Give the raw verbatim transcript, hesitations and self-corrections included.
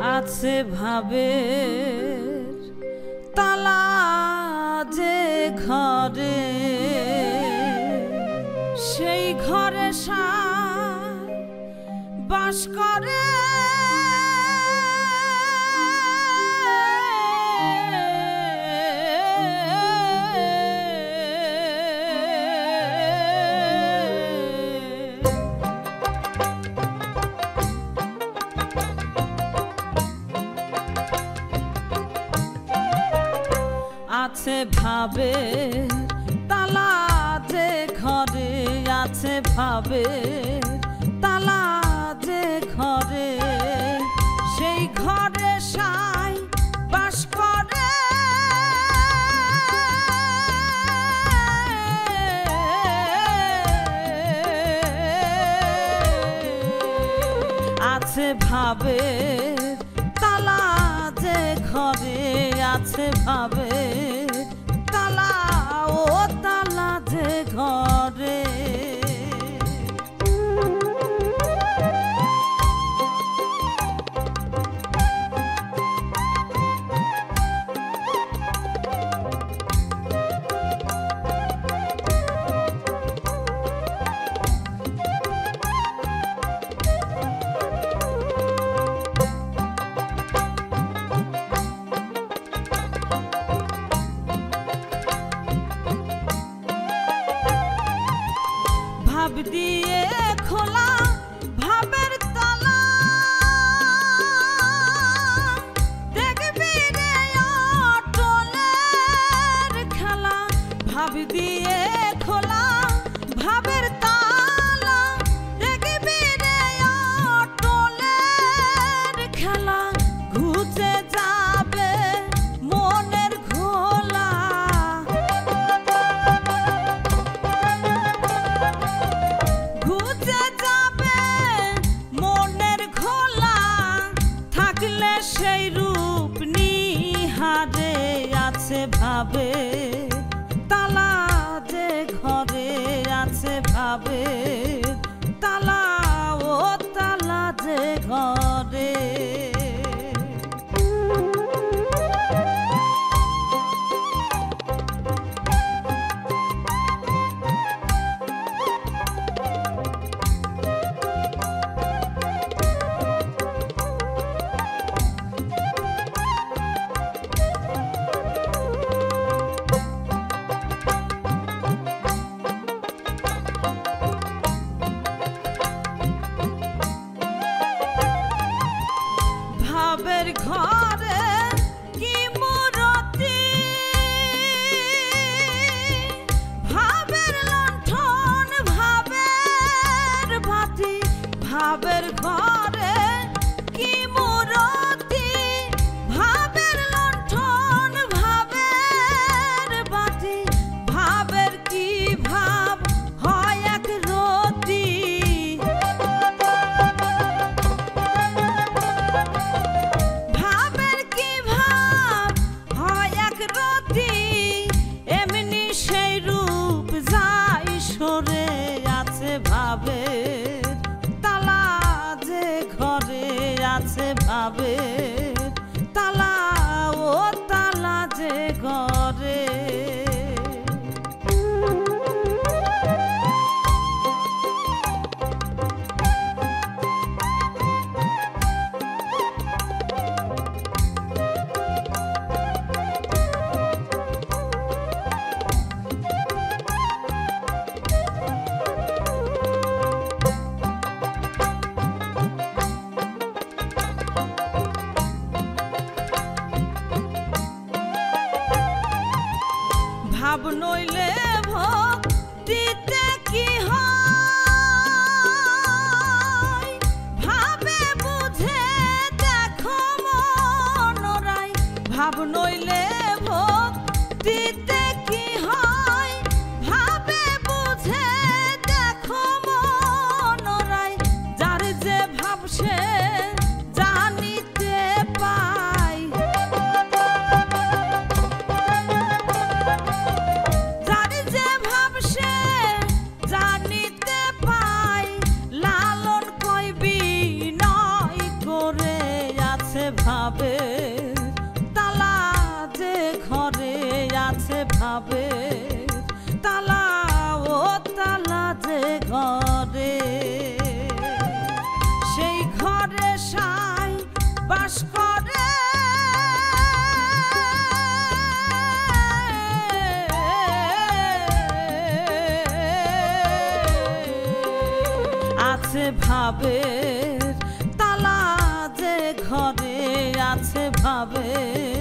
আছে ভাবের তালা যে ঘরে, সেই ঘরে সায় বাস করে। আছে ভাবের তালা যে ঘরে, আছে ভাবের তালা যে ঘরে, সেই ঘরে সায় বাস করে। আছে ভাবের তালা যে ঘরে, আছে ভাবের তালা, ও তালা যে ঘরে। ভাব দিয়ে খোলা ভাবের তালা, দেখবি রে অটলের খেলা। ভাব দিয়ে খোলা ভাবের তালা, দেখবি রে অটলের খেলা। ঘুচে যাবে মনের ঘোলা, সেই রূপ নিহারে। আছে ভাবের তালা যে ঘরে, আছে ভাবের তালা, ও তালা যে ঘরে। ভাবের ঘরে কি মূরতি, ভাবের লণ্ঠন ভাবের বাতি। ভাবের ঘরে কি মূরতি, ভাবের লণ্ঠন ভাবের বাতি। ভাবের কি ভাব হয় এক রতি, এমনি সেই রূপ যাই সরে। আছে ভাবের তালা যে ঘরে, আছে ভাবের তালা, ও তালা যে ঘরে। ভাব নইলে ভক্তিতে কি হয়, ভাবে বুঝে দেখো মনোরাই। ভাব নইলে ভক্তিতে কি হয়, ভাবে বুঝে দেখো মনোরাই। যার যে ভাব সে জানিতে পায়, যার যে ভাব সে জানিতে পায়। লালন কই বিনয় করে, আছে ভাবে তালা, যে ঘরে আছে ভাবে তালা, ও তালা যে ঘরে, সেই ঘরে সাই বাস করে। আছে ভাবের তালা, যে ঘরে আছে ভাবে।